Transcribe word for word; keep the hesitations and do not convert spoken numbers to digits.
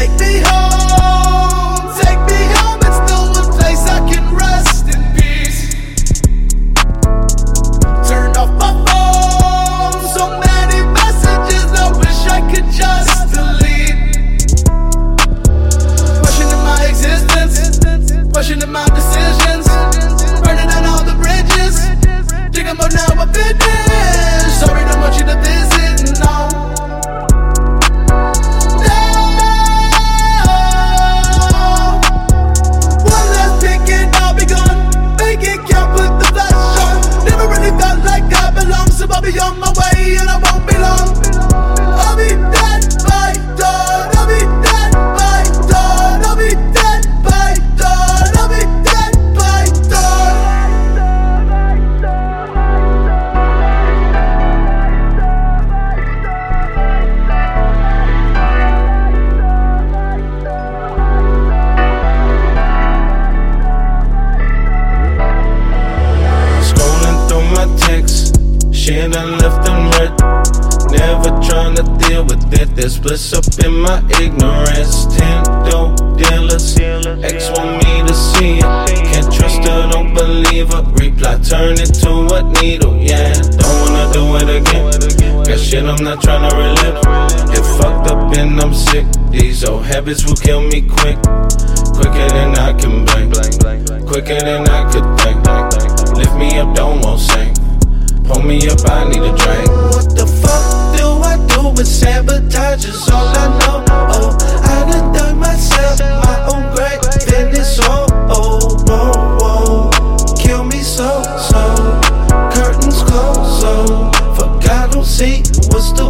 Take me home, take me home. It's the one place I can rest in peace. Turned off my phone, so many messages I wish I could just delete. Questioning my existence, questioning my decisions, burning down all the bridges. Think about now I finished. Sorry, don't want you to visit, no. I'll be on my way and I won't be long. I'll be dead by dawn. I'll be dead by dawn. I'll be dead by dawn. I'll be dead by dawn. Scrolling through my texts, shit done left them red. Never tryna deal with it. There's bliss up in my ignorance. Ten dope dealers, ex want me to see it. Can't trust her, don't believe her. Reply, turn it to a needle, yeah. Don't wanna do it again. Got shit I'm not tryna relive. Get fucked up and I'm sick. These old habits will kill me quick. Quicker than I can blink. Quicker than I could think. Lift me up, don't want sink. Pull me up, I need a drink. What the fuck do I do with sabotage is all I know. Oh, I done done myself my own grave, then it's all oh, whoa, whoa. Kill me so, so. Curtains closed, so. Fuck, I don't see what's the